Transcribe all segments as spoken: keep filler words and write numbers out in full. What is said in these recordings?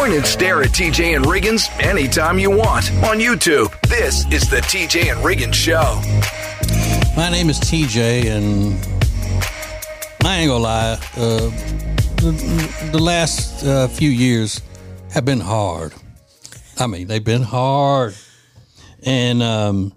Point and stare at T J and Riggins anytime you want on YouTube. This is the T J and Riggins Show. My name is T J, and I ain't gonna lie, uh, the, the last uh, few years have been hard. I mean, they've been hard. And um,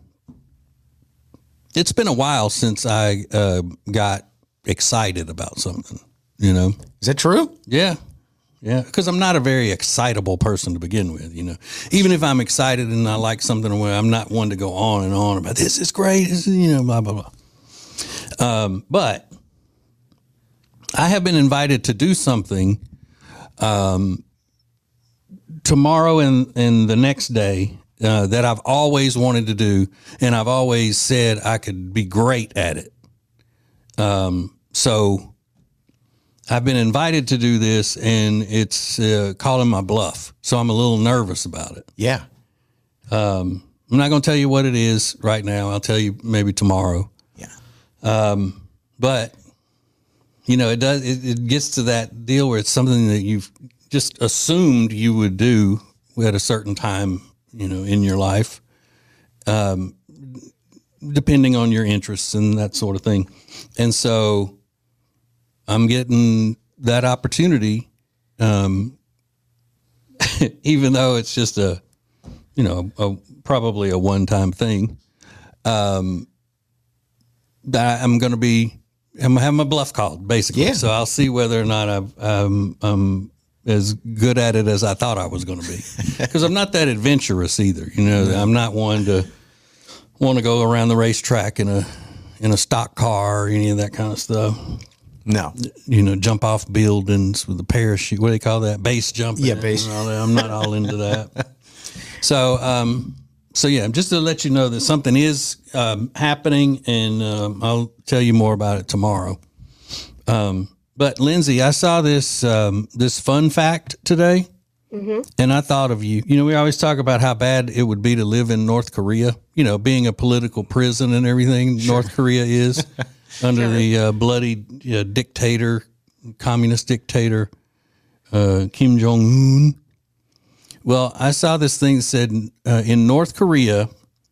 it's been a while since I uh, got excited about something, you know? Is that true? Yeah. Yeah. Because I'm not a very excitable person to begin with, you know? Even if I'm excited and I like something, I'm not one to go on and on about this is great, this is, you know, blah, blah, blah. Um, but I have been invited to do something um, tomorrow and, and the next day uh, that I've always wanted to do, and I've always said I could be great at it. Um, so I've been invited to do this, and it's uh, calling my bluff. So I'm a little nervous about it. Yeah. Um, I'm not going to tell you what it is right now. I'll tell you maybe tomorrow. Yeah. Um, but you know, it does, it, it gets to that deal where it's something that you've just assumed you would do at a certain time, you know, in your life, um, depending on your interests and that sort of thing. And so I'm getting that opportunity, um, even though it's just a, you know, a, probably a one-time thing. Um, that I'm going to be, I'm gonna have my bluff called, basically. Yeah. So I'll see whether or not I've, um, I'm as good at it as I thought I was going to be. Because I'm not that adventurous either. You know, I'm not one to want to go around the racetrack in a in a stock car or any of that kind of stuff. No. You know, jump off buildings with a parachute. What do they call that? Base jumping. Yeah, base. I'm not all into that. So, um, so yeah, just to let you know that something is um, happening, and um, I'll tell you more about it tomorrow. Um, but Lindsay, I saw this um, this fun fact today, mm-hmm. and I thought of you. You know, we always talk about how bad it would be to live in North Korea. You know, being a political prison and everything sure. North Korea is under sure. the uh, bloody uh, dictator, communist dictator uh, Kim Jong-un. Well, I saw this thing that said uh, in North Korea,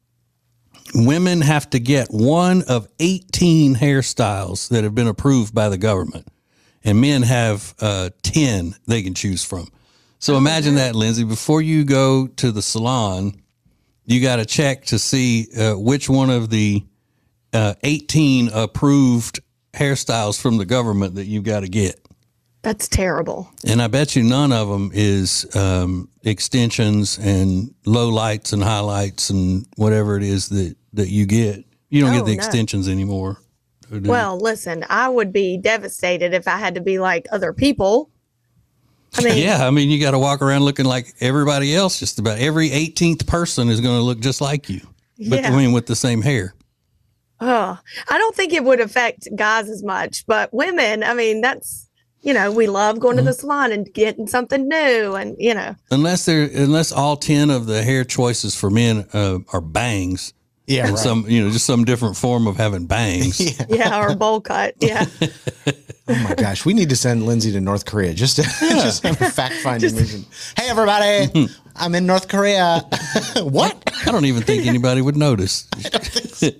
women have to get one of eighteen hairstyles that have been approved by the government, and men have uh, ten they can choose from. So imagine that, Lindsay. Before you go to the salon, you got to check to see uh, which one of the uh, eighteen approved hairstyles from the government that you've got to get. That's terrible. And I bet you none of them is um, extensions and low lights and highlights and whatever it is that, that you get. You don't oh, get the no. extensions anymore. Well, listen, I would be devastated if I had to be like other people. I mean, yeah, I mean, you got to walk around looking like everybody else. Just about every eighteenth person is going to look just like you. But yeah. I mean, with the same hair. Oh, I don't think it would affect guys as much, but women, I mean, that's, you know, we love going to the salon and getting something new, and you know, unless they're unless all ten of the hair choices for men uh, are bangs, yeah, and right. some you know just some different form of having bangs, yeah, yeah or a bowl cut, yeah. Oh my gosh, we need to send Lindsay to North Korea just to yeah. just have a fact finding mission. Hey everybody, I'm in North Korea. What? I don't even think anybody would notice. I don't think so.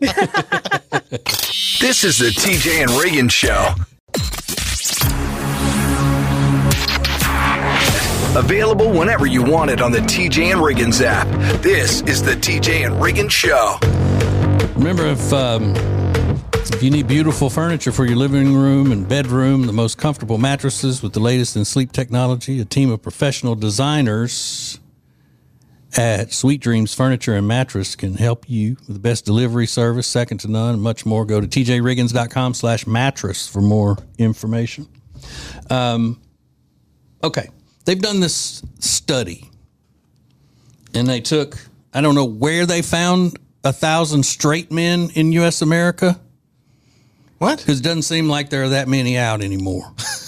This is the T J and Riggins Show. Available whenever you want it on the T J and Riggins app. This is the T J and Riggins Show. Remember, if um, if you need beautiful furniture for your living room and bedroom, the most comfortable mattresses with the latest in sleep technology, a team of professional designers at Sweet Dreams Furniture and Mattress can help you with the best delivery service, second to none, and much more. Go to t j riggins dot com slash mattress for more information. Um, okay. They've done this study, and they took, I don't know where they found a thousand straight men in U S America. What? Because it doesn't seem like there are that many out anymore.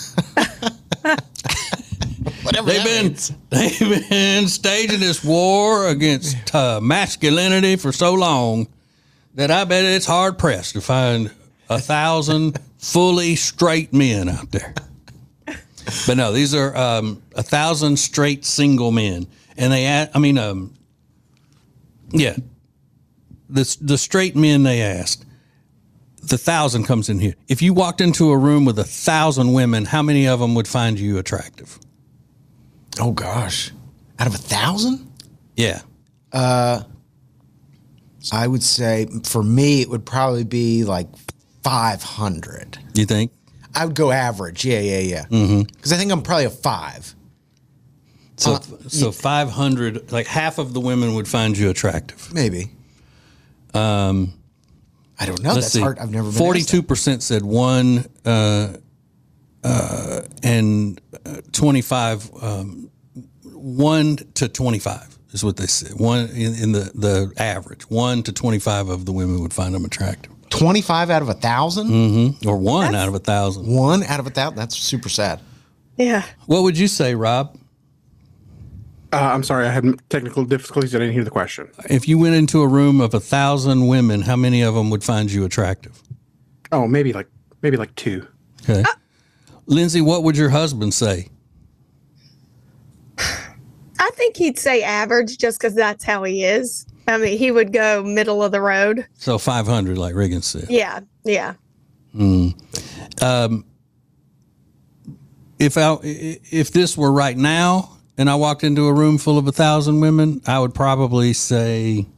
Whatever they've been, means. They've been staging this war against uh, masculinity for so long that I bet it's hard pressed to find a thousand fully straight men out there. But no, these are um, a thousand straight single men, and they. Add, I mean, um, yeah, the the straight men they asked. The thousand comes in here. If you walked into a room with a thousand women, how many of them would find you attractive? Oh gosh, out of a thousand? Yeah. Uh, I would say for me it would probably be like five hundred. You think? I would go average. Yeah, yeah, yeah. Because Mm-hmm. I think I'm probably a five. So, Uh, so five hundred, like half of the women would find you attractive. Maybe. Um, I don't know. Let's That's see. hard. I've never been. Forty-two percent said one, uh, uh, and uh, twenty-five. Um, one to twenty-five is what they said. One in, in the the average. One to twenty-five of the women would find them attractive. twenty-five out of a thousand? Mm-hmm. Or one out of a thousand. One out of a thousand? That's super sad. Yeah. What would you say, Rob? Uh, I'm sorry, I had technical difficulties. I didn't hear the question. If you went into a room of a thousand women, how many of them would find you attractive? Oh, maybe like maybe like two. Okay. Lindsay, what would your husband say? I think he'd say average just because that's how he is. I mean, he would go middle of the road. So five hundred, like Reagan said. Yeah. Yeah. If I, if this were right now and I walked into a room full of a thousand women, I would probably say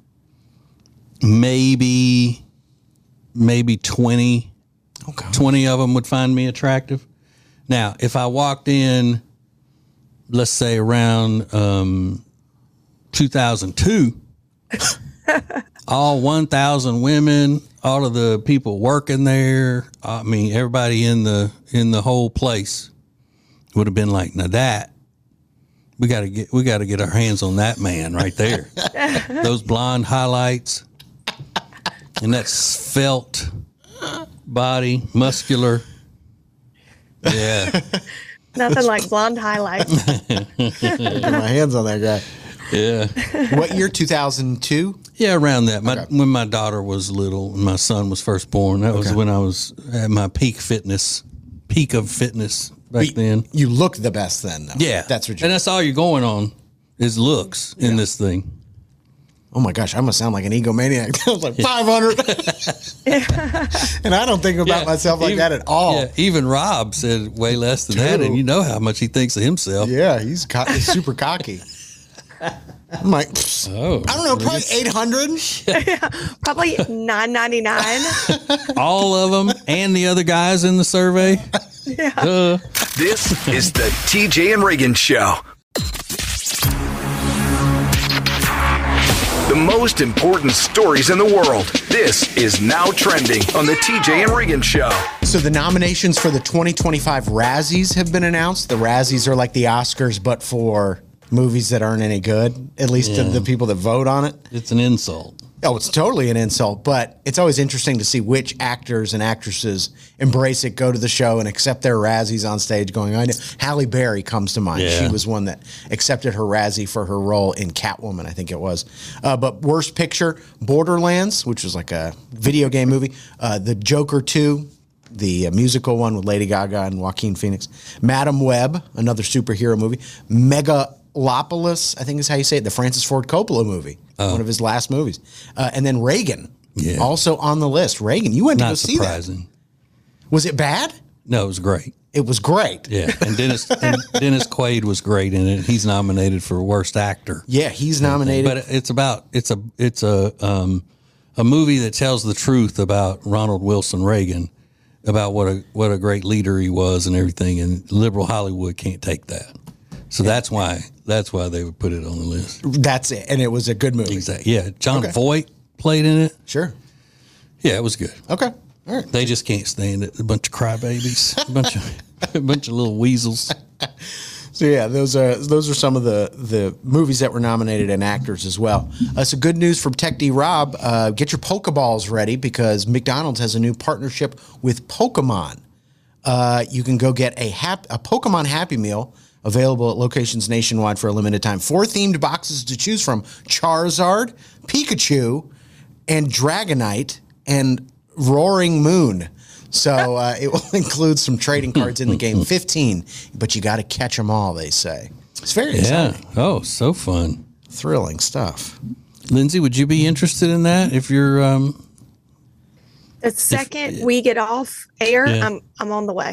maybe, maybe twenty, Okay. twenty of them would find me attractive. Now, if I walked in, let's say around um, two thousand two, all one thousand women, all of the people working there, I mean, everybody in the in the whole place would have been like, now that we got to get we got to get our hands on that man right there. Those blonde highlights and that svelte body, muscular. Yeah. Nothing like blonde highlights. Get my hands on that guy. Yeah. What year? two thousand two? Yeah, around that. My, Okay. When my daughter was little and my son was first born, that was Okay. when I was at my peak fitness, peak of fitness back then. You look the best then, though. Yeah. That's what you And that's all you're going on is looks in this thing. Oh my gosh, I'm gonna sound like an egomaniac. I was like five hundred, and I don't think about Yeah, myself like even- that at all. Yeah, even Rob said way less than that, True. and you know how much he thinks of himself. Yeah, he's, co- he's super cocky. I'm like, pfft, Oh, I don't know, probably eight hundred. Probably nine ninety nine. all of them and the other guys in the survey. Yeah. Uh, This is the T J and Reagan Show. The most important stories in the world. This is Now Trending on the T J and Reagan Show. So the nominations for the twenty twenty-five Razzies have been announced. The Razzies are like the Oscars, but for movies that aren't any good, at least to Yeah. the people that vote on it. it's an insult. Oh, it's totally an insult, but it's always interesting to see which actors and actresses embrace it, go to the show, and accept their Razzies on stage going, I know. Halle Berry comes to mind. Yeah. She was one that accepted her Razzie for her role in Catwoman, I think it was. Uh, but Worst Picture, Borderlands, which was like a video game movie. Uh, the Joker two, the uh, musical one with Lady Gaga and Joaquin Phoenix. Madam Web, another superhero movie. Megalopolis, I think is how you say it, the Francis Ford Coppola movie. One of his last movies. Uh, and then Reagan, Yeah. also on the list. Reagan, you went to go Not see that. surprising. Was it bad? No, it was great. It was great. Yeah, and Dennis and Dennis Quaid was great in it. He's nominated for worst actor. Yeah, he's nominated. But it's about it's a it's a um, a movie that tells the truth about Ronald Wilson Reagan, about what a what a great leader he was and everything. And liberal Hollywood can't take that, so that's why that's why they would put it on the list. That's it. And it was a good movie. Exactly. Yeah, John Okay. Voight played in it. Sure. Yeah, it was good. Okay. All right. They just can't stand it. A bunch of crybabies, a bunch of a bunch of little weasels. So yeah, those are those are some of the the movies that were nominated and actors as well. Uh, so good news from Tech D Rob. Uh, get your Pokeballs ready because McDonald's has a new partnership with Pokemon. Uh, you can go get a hap- a Pokemon Happy Meal available at locations nationwide for a limited time. Four themed boxes to choose from: Charizard, Pikachu, and Dragonite, and Roaring Moon. So uh, it will include some trading cards in the game, fifteen, but you got to catch them all, they say. It's very Yeah. exciting. Oh, so fun. Thrilling stuff. Lindsay, would you be interested in that if you're um The second we get off air, Yeah. I'm I'm on the way.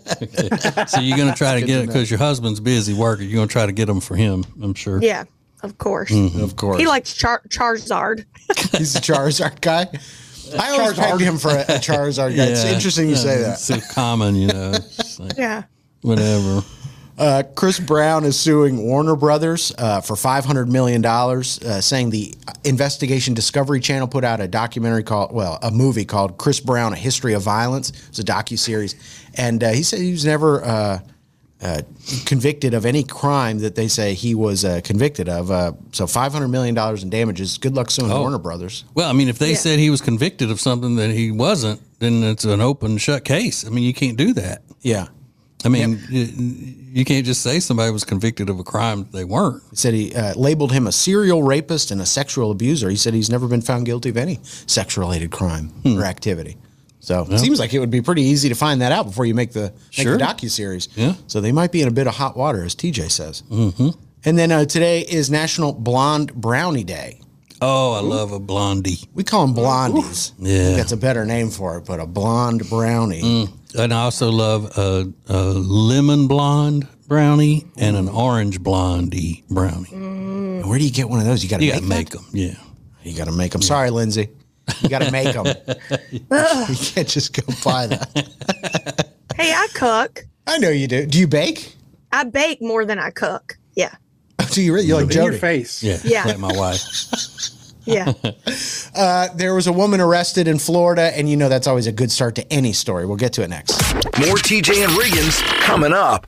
so you're going to try to get it because your husband's busy working. You're going to try to get them for him, I'm sure. Yeah, of course. Of course. He likes Char- Charizard. He's a Charizard guy. I always pegged him for a, a Charizard guy. It's Yeah. interesting you say that. It's so common, you know. It's like, Yeah. whatever. Uh, Chris Brown is suing Warner Brothers uh, for five hundred million dollars, uh, saying the Investigation Discovery Channel put out a documentary called, well, a movie called Chris Brown, A History of Violence. It's a docuseries. And uh, he said he was never uh, uh, convicted of any crime that they say he was uh, convicted of. Uh, so five hundred million dollars in damages. Good luck suing Warner Brothers. Well, I mean, if they Yeah. said he was convicted of something that he wasn't, then it's an open shut case. I mean, you can't do that. Yeah. I mean, you, you can't just say somebody was convicted of a crime that they weren't. He said he uh, labeled him a serial rapist and a sexual abuser. He said he's never been found guilty of any sex-related crime or activity. So it seems like it would be pretty easy to find that out before you make the, make Sure. the docuseries. Yeah. So they might be in a bit of hot water, as T J says. Mm-hmm. And then uh, today is National Blonde Brownie Day. Oh, I love a blondie. We call them blondies. I Yeah. think that's a better name for it, but a blonde brownie. And I also love a, a lemon blonde brownie and an orange blondie brownie. And where do you get one of those? You got to You make, got to make them. Yeah. You got to make them. Sorry, Lindsay. You got to make them. You can't just go buy that. Hey, I cook. I know you do. Do you bake? I bake more than I cook. Yeah. Do you really? You're like In your Jody. face. Yeah. Yeah. Like my wife. Yeah. Uh, there was a woman arrested in Florida, and you know that's always a good start to any story. We'll get to it next. More T J and Riggins coming up.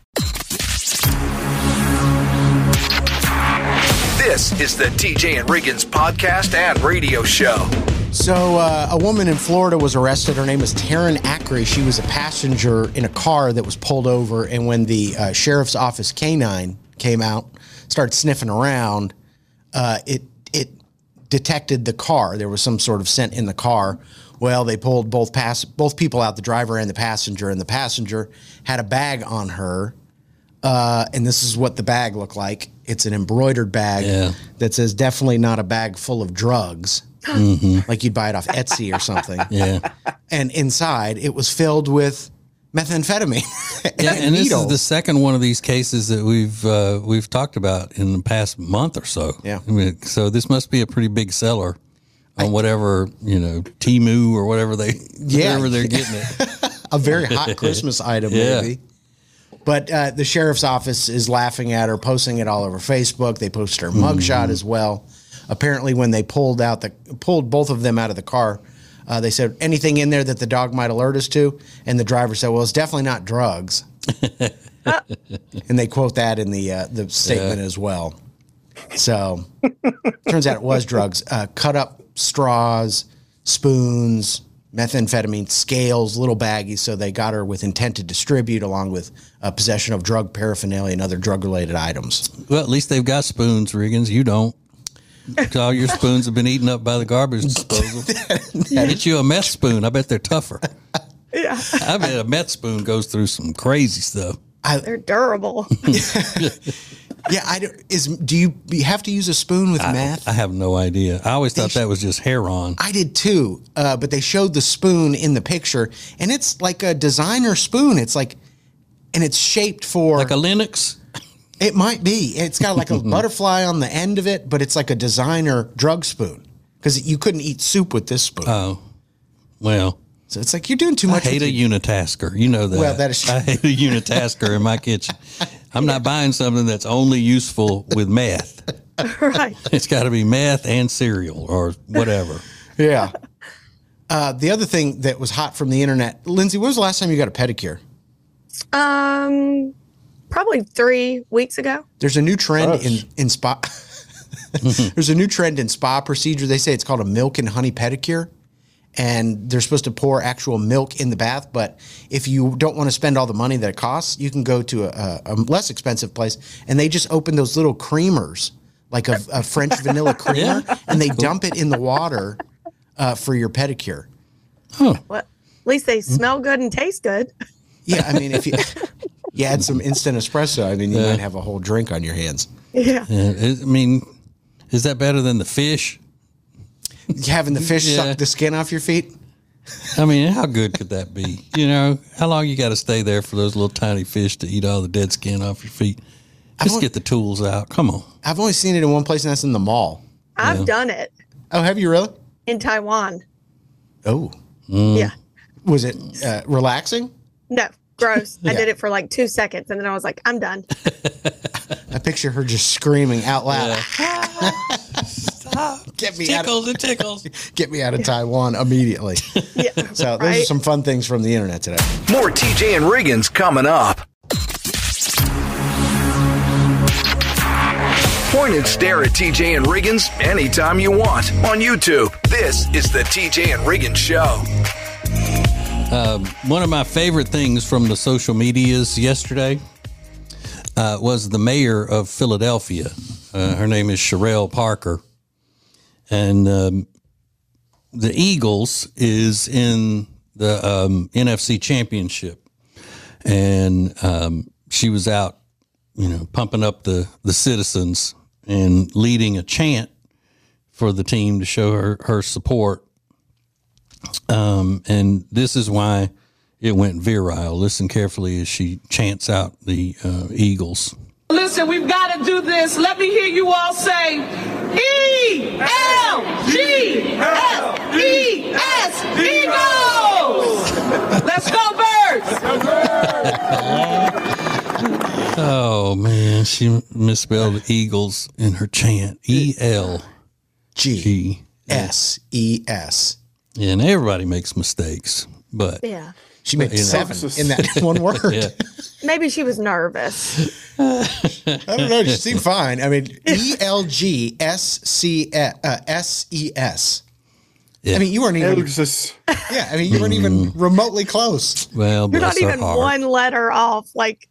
This is the T J and Riggins podcast and radio show. So, uh, a woman in Florida was arrested. Her name is Taryn Ackery. She was a passenger in a car that was pulled over, and when the uh, sheriff's office canine came out, started sniffing around, uh, it it detected the car. There was some sort of scent in the car. Well, they pulled both pass both people out, the driver and the passenger, and the passenger had a bag on her. Uh, and this is what the bag looked like. It's an embroidered bag Yeah. that says definitely not a bag full of drugs, like you'd buy it off Etsy or something. Yeah. And inside, it was filled with methamphetamine. Yeah, and this is needles. the second one of these cases that we've uh, we've talked about in the past month or so. Yeah. I mean, so this must be a pretty big seller on whatever, you know, Temu or whatever they Yeah. whatever they're getting it. a very hot Christmas item, Yeah. maybe. But uh, the sheriff's office is laughing at her, posting it all over Facebook. They posted her mugshot as well. Apparently, when they pulled out the pulled both of them out of the car, uh, they said anything in there that the dog might alert us to, and the driver said, "Well, it's definitely not drugs." And they quote that in the uh, the statement Yeah. as well. So turns out it was drugs. Uh, cut up straws, spoons, methamphetamine, scales, little baggies. So they got her with intent to distribute, along with uh, possession of drug paraphernalia and other drug-related items. Well, at least they've got spoons, Riggins. You don't. 'Cause all your spoons have been eaten up by the garbage disposal. Get you a meth spoon. I bet they're tougher. Yeah. I bet a meth spoon goes through some crazy stuff. They're durable. Yeah, I don't, is do you, you have to use a spoon with meth? I have no idea. I always thought that was just heron. I did too, uh, but they showed the spoon in the picture, and it's like a designer spoon. It's like, and it's shaped for Like a Linux? It might be. It's got like a butterfly on the end of it, but it's like a designer drug spoon because you couldn't eat soup with this spoon. Oh, well. So it's like you're doing too I much. hate with a your- unitasker. You know that. Well, that is true. I hate a unitasker in my kitchen. I'm not buying something that's only useful with meth. Right. It's got to be meth and cereal or whatever. Yeah. Uh, the other thing that was hot from the internet, Lindsay, when was the last time you got a pedicure? Um, probably three weeks ago. There's a new trend Gross. in in spa. There's a new trend in spa procedure. They say it's called a milk and honey pedicure, and they're supposed to pour actual milk in the bath. But if you don't want to spend all the money that it costs, you can go to a, a less expensive place, and they just open those little creamers, like a, a French vanilla creamer, and they dump it in the water uh, for your pedicure. What? least they smell good and taste good. Yeah, I mean, if you, you add some instant espresso, I mean, you might have a whole drink on your hands. Yeah. Yeah, it- I mean, is that better than the fish? Having the fish Yeah. suck the skin off your feet? I mean, how good could that be? You know, how long you got to stay there for those little tiny fish to eat all the dead skin off your feet? Just only- get the tools out. Come on. I've only seen it in one place, and that's in the mall. I've done it Oh, have you really? in Taiwan. Oh, Yeah. was it uh, relaxing? No, gross. I Yeah. did it for like two seconds and then I was like, I'm done. I picture her just screaming out loud. Stop. Get me out Tickles and tickles. of, get me out of Taiwan immediately. Yeah. So those are right? some fun things from the internet today. More T J and Riggins coming up. Point and stare at T J and Riggins anytime you want on YouTube. This is the T J and Riggins Show. One of my favorite things from the social medias yesterday uh, was the mayor of Philadelphia. Uh, her name is Sherelle Parker. And um, the Eagles is in the um, N F C Championship. And um, she was out, you know, pumping up the, the citizens and leading a chant for the team to show her, her support. Um, and this is why it went viral. Listen carefully as she chants out the uh, Eagles. Listen, we've got to do this. Let me hear you all say E L G S E S Eagles! Let's go, Birds! Oh, man, she misspelled Eagles in her chant. E L G G. S E S. And everybody makes mistakes, but Yeah. She made You know. seven in that one word. yeah. Maybe she was nervous. I don't know. She seemed fine. I mean, E L G S C S E S. Yeah. I mean, you weren't even. Elgis. Yeah, I mean, you weren't even remotely close. Well, You're bless not her even heart. one letter off. Like,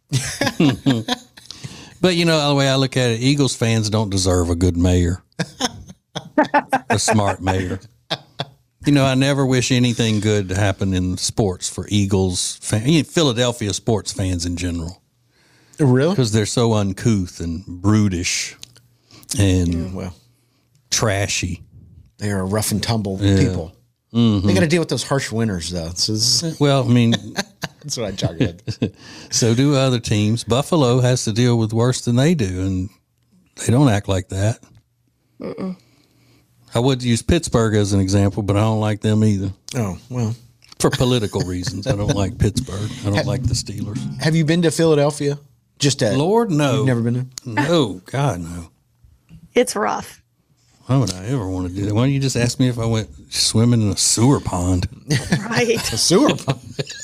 But, you know, the way I look at it, Eagles fans don't deserve a good mayor, a smart mayor. You know, I never wish anything good to happen in sports for Eagles fans, Philadelphia sports fans in general, Really? because they're so uncouth and brutish and Well, trashy. they are rough and tumble people. They got to deal with those harsh winters, though. So this is, Well, I mean, that's what I targeted. so do other teams. Buffalo has to deal with worse than they do, and they don't act like that. Mm-mm. I would use Pittsburgh as an example, but I don't like them either. Oh, well. For political reasons, I don't like Pittsburgh. I don't like the Steelers. Have you been to Philadelphia? Just to, Lord, no. You've never been there? No, God, no. it's rough. Why would I ever want to do that? Why don't you just ask me if I went swimming in a sewer pond? Right. A sewer pump.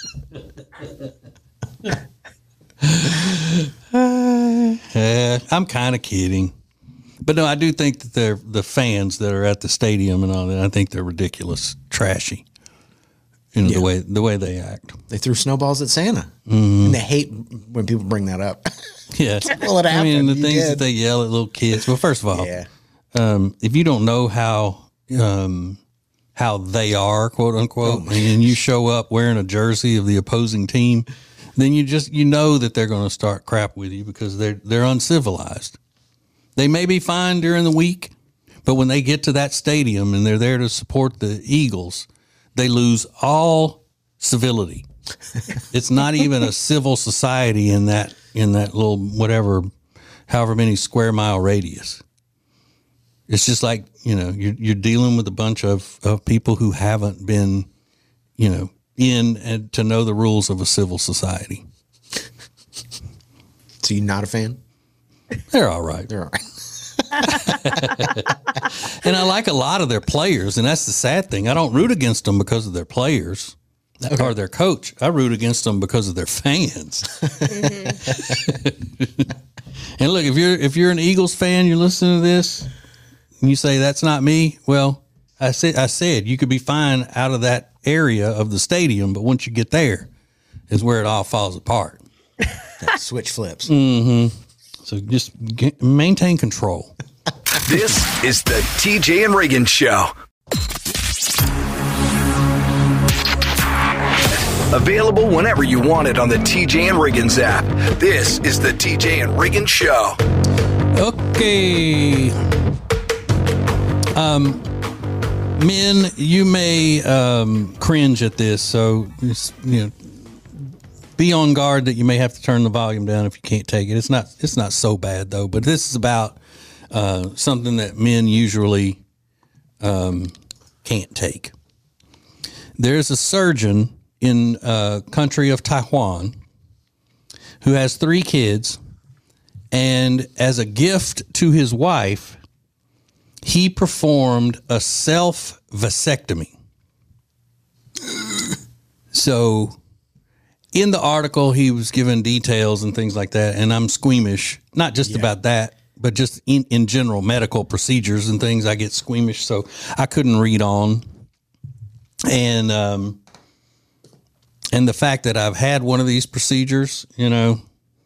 Yeah, I'm kind of kidding. But no, I do think that they're the fans that are at the stadium and all that. I think they're ridiculous, trashy. You know, Yeah. the way the way they act. They threw snowballs at Santa. And they hate when people bring that up. Yeah. Well, it I mean, happened. the You things did. that they yell at little kids. Well, first of all, Yeah. um, if you don't know how um, how they are, quote unquote, Oh, and you show up wearing a jersey of the opposing team, then you just you know that they're going to start crap with you because they're they're uncivilized. They may be fine during the week, but when they get to that stadium and they're there to support the Eagles, they lose all civility. It's not even a civil society in that in that little whatever, however many square mile radius. It's just like, you know, you're you're dealing with a bunch of, of people who haven't been, you know, in and to know the rules of a civil society. So you're not a fan? They're all right. They're all right. And I like a lot of their players, and that's the sad thing. I don't root against them because of their players or their coach. I root against them because of their fans. And look, if you're if you're an Eagles fan, you're listening to this, and you say that's not me. Well, I said I said you could be fine out of that area of the stadium, but once you get there, is where it all falls apart. That switch flips. So just get, maintain control. This is the T J and Riggins Show. Available whenever you want it on the T J and Riggins app. This is the T J and Riggins Show. Okay. Um, men, you may um, cringe at this, so just, you know, be on guard that you may have to turn the volume down if you can't take it. It's not. It's not so bad though. But this is about uh, something that men usually um, can't take. There's a surgeon in uh, country of Taiwan who has three kids, and as a gift to his wife, he performed a self vasectomy. So in the article, he was given details and things like that, and I'm squeamish, not just yeah. about that, but just in, in general, medical procedures and things. I get squeamish, so I couldn't read on. And um, and the fact that I've had one of these procedures, you know,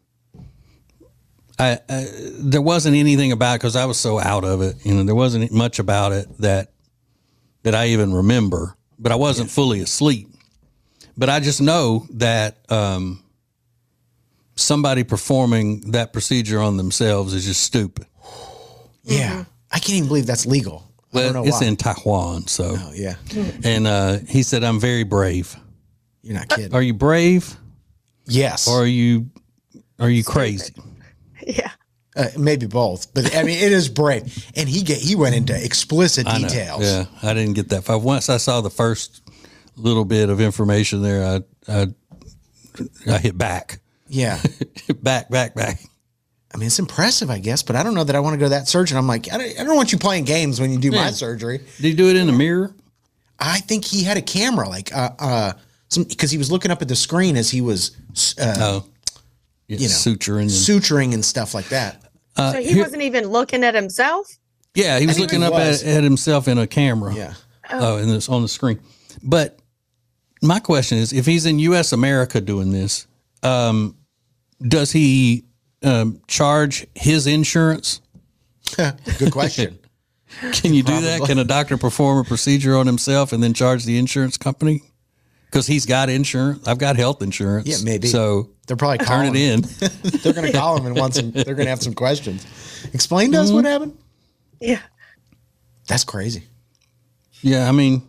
I, I there wasn't anything about it because I was so out of it. You know, there wasn't much about it that that I even remember, but I wasn't yeah. fully asleep. But I just know that um, somebody performing that procedure on themselves is just stupid. Yeah. Mm-hmm. I can't even believe that's legal. Well, I don't know it's why. in Taiwan, so. Oh, yeah. And uh, he said, I'm very brave. You're not kidding. Are you brave? Yes. Or are you are you crazy? Yeah. Uh, maybe both, but I mean, it is brave. And he get he went into explicit I know. details. Yeah, I didn't get that far. Once I saw the first little bit of information there, I I, I hit back. Yeah. back, back, back. I mean, it's impressive, I guess, but I don't know that I want to go to that surgeon. I'm like, I don't, I don't want you playing games when you do yeah. my surgery. Did he do it in a mirror? I think he had a camera, like, uh, uh, some because he was looking up at the screen as he was, uh, oh, yeah, you know, suturing, and, suturing and stuff like that. Uh, so he here, wasn't even looking at himself? Yeah, he was I looking he up was. At, at himself in a camera. Yeah. Oh, and it's on the screen. But my question is, if he's in U S America doing this, um, does he um, charge his insurance? Good question. Can you do Probably. that? Can a doctor perform a procedure on himself and then charge the insurance company? Because he's got insurance. I've got health insurance. Yeah, maybe. So they're probably turn calling. it in. They're going to call him and want some. They're going to have some questions. Explain to mm-hmm. us what happened. Yeah, that's crazy. Yeah, I mean,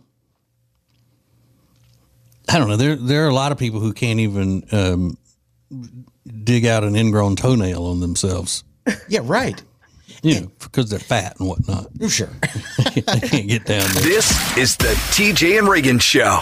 I don't know. There there are a lot of people who can't even um, dig out an ingrown toenail on themselves. Yeah, right. You know, because they're fat and whatnot. Oh, sure. They can't get down there. This is the T J and Riggins Show.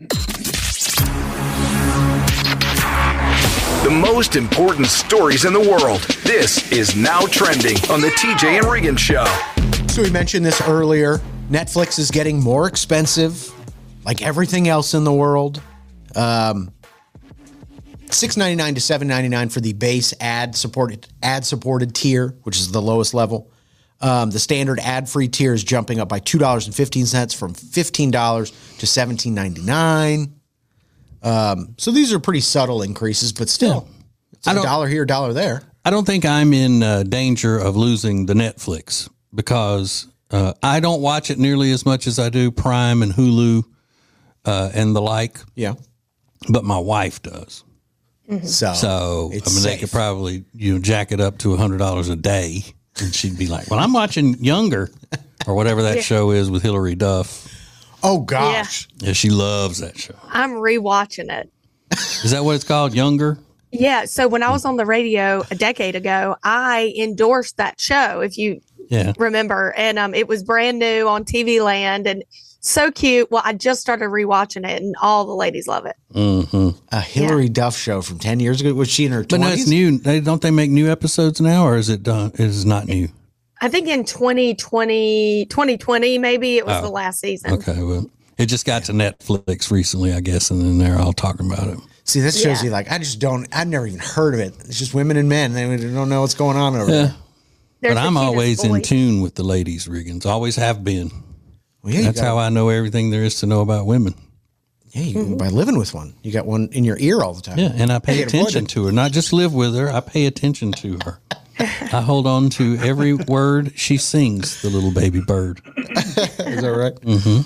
The most important stories in the world. This is Now Trending on the T J and Riggins Show. So we mentioned this earlier. Netflix is getting more expensive, like everything else in the world. Um, six ninety-nine to seven ninety-nine for the base ad supported ad supported tier, which is the lowest level. Um, the standard ad free tier is jumping up by two dollars and fifteen cents from fifteen dollars to seventeen ninety-nine. Um, so these are pretty subtle increases, but still, yeah. it's a dollar here, a dollar there. I don't think I'm in uh, danger of losing the Netflix because uh, I don't watch it nearly as much as I do Prime and Hulu uh, and the like. Yeah, but my wife does. Mm-hmm. So, so I mean, safe. they could probably you know jack it up to a hundred dollars a day, and she'd be like, "Well, I'm watching Younger, or whatever that yeah. show is with Hillary Duff." Oh gosh, yeah. yeah, she loves that show. I'm rewatching it. Is that what it's called, Younger? Yeah. So when I was on the radio a decade ago, I endorsed that show. If you yeah. remember, and um, it was brand new on T V Land and so cute. Well, I just started rewatching it, and all the ladies love it. Mm-hmm. A Hillary yeah. Duff show from ten years ago. Was she in her twenties? But no, it's new. They, don't they make new episodes now, or is it done? It is not new. I think in twenty twenty, twenty twenty, maybe it was oh, the last season. Okay, well, it just got to Netflix recently, I guess, and then they're all talking about it. See, this shows yeah. you, like, I just don't, I've never even heard of it. It's just women and men. They don't know what's going on over yeah. there. There's but I'm always boy. in tune with the ladies, Riggins. Always have been. Well, yeah, That's got, how I know everything there is to know about women. Yeah, you, mm-hmm. by living with one. You got one in your ear all the time. Yeah, and I pay attention to her. Not just live with her, I pay attention to her. I hold on to every word she sings, the little baby bird. Is that right? Mm-hmm.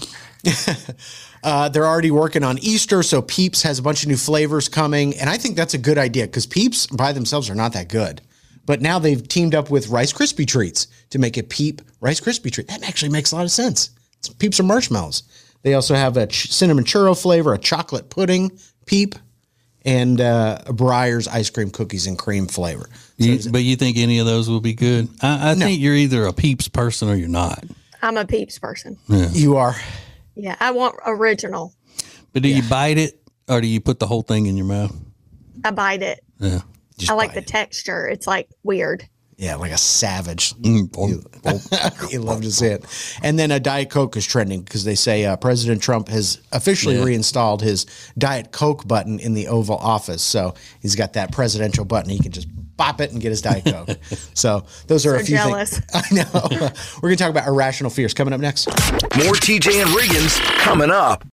uh, they're already working on Easter, so Peeps has a bunch of new flavors coming, and I think that's a good idea because Peeps by themselves are not that good. But now they've teamed up with Rice Krispie Treats to make a Peep Rice Krispie Treat. That actually makes a lot of sense. It's Peeps are marshmallows. They also have a ch- cinnamon churro flavor, a chocolate pudding Peep, and uh, a Breyer's ice cream cookies and cream flavor. So You, but you think any of those will be good? I, I No. think you're either a Peeps person or you're not. I'm a Peeps person. you are. Yeah, I want original. But do you bite it or do you put the whole thing in your mouth? I bite it. Yeah. Just I like bite the it. texture. It's like weird. Yeah, like a savage. Mm, boom, boom. You love to see it. And then a Diet Coke is trending because they say uh, President Trump has officially Yeah. reinstalled his Diet Coke button in the Oval Office. So he's got that presidential button. He can just bop it and get his Diet Coke. So those are So a few jealous. things. I know. We're going to talk about irrational fears coming up next. More T J and Riggins coming up.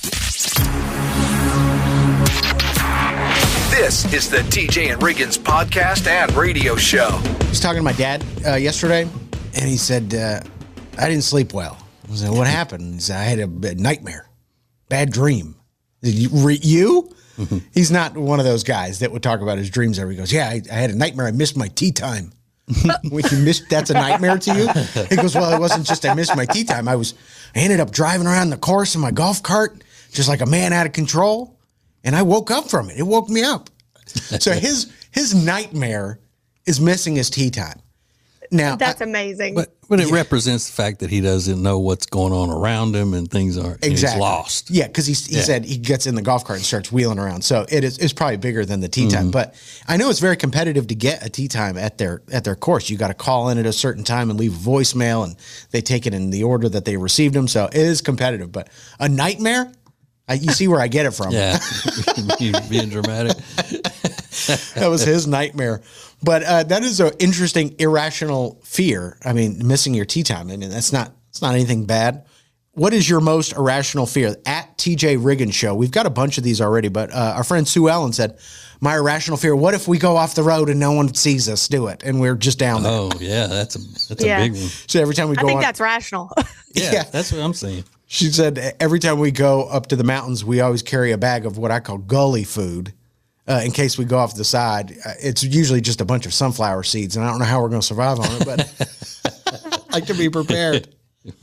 This is the T J and Riggins podcast and radio show. I was talking to my dad uh, yesterday, and he said, uh, I didn't sleep well. I was like, what happened? He said, I had a, a nightmare, bad dream. Did you? Re- you? He's not one of those guys that would talk about his dreams every. He goes, yeah, I, I had a nightmare. I missed my tea time. When you missed, that's a nightmare to you? He goes, well, it wasn't just I missed my tea time. I was, I ended up driving around the course in my golf cart, just like a man out of control. And I woke up from it. It woke me up. So his his nightmare is missing his tea time. Now, That's I- amazing. But but it represents the fact that he doesn't know what's going on around him and things are and exactly he's lost. Yeah, because he he Yeah. said he gets in the golf cart and starts wheeling around. So it is it's probably bigger than the tea Mm-hmm. time. But I know it's very competitive to get a tea time at their at their course. You got to call in at a certain time and leave a voicemail, and they take it in the order that they received them. So it is competitive. But a nightmare, I, you see where I get it from. Yeah. You being dramatic. That was his nightmare. But uh, that is an interesting irrational fear. I mean, missing your tea time. I mean, that's not it's not anything bad. What is your most irrational fear? At T J Riggins Show. We've got a bunch of these already, but uh, our friend Sue Ellen said, my irrational fear, what if we go off the road and no one sees us do it and we're just down there? Oh yeah, that's a that's Yeah. a big one. So every time we I go think on, that's rational. Yeah, Yeah. that's what I'm saying. she said every time we go up to the mountains, we always carry a bag of what I call gully food. Uh, in case we go off the side, uh, it's usually just a bunch of sunflower seeds, and I don't know how we're going to survive on it, but I like to be prepared.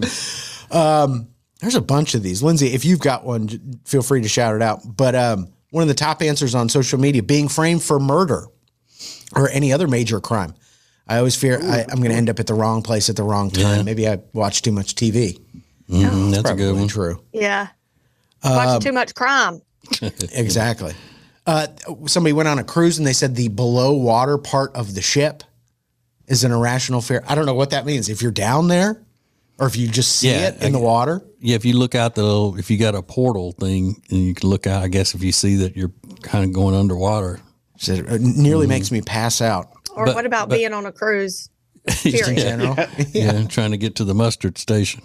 Um, there's a bunch of these. Lindsay, if you've got one, j- feel free to shout it out. But um, one of the top answers on social media, being framed for murder or any other major crime. I always fear I, I'm going to end up at the wrong place at the wrong time. Yeah. Maybe I watch too much T V. Mhm, that's a Probably good one. true. Yeah. Um, Watching too much crime. Exactly. Uh, somebody went on a cruise and they said the below water part of the ship is an irrational fear. I don't know what that means. If you're down there or if you just see Yeah, it in the I- water. Yeah, if you look out the little, if you got a portal thing and you can look out, I guess if you see that you're kind of going underwater. Said it nearly makes me pass out. Or But- what about but- being on a cruise? In Period. general. Yeah, trying to get to the mustard station.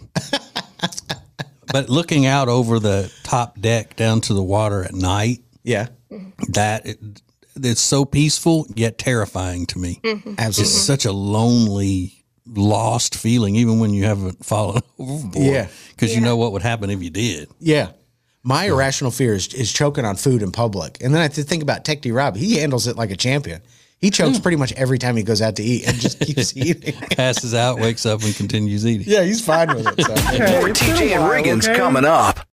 But looking out over the top deck down to the water at night, Yeah. that it, it's so peaceful yet terrifying to me. Absolutely. It's such a lonely, lost feeling, even when you haven't fallen overboard. Yeah. because you know what would happen if you did. Yeah. My irrational fear is, is choking on food in public. And then I have to think about Tech D Rob. He handles it like a champion. He chokes pretty much every time he goes out to eat and just keeps eating. Passes out, wakes up, and continues eating. Yeah, he's fine with it. So. More T J and Riggins coming up.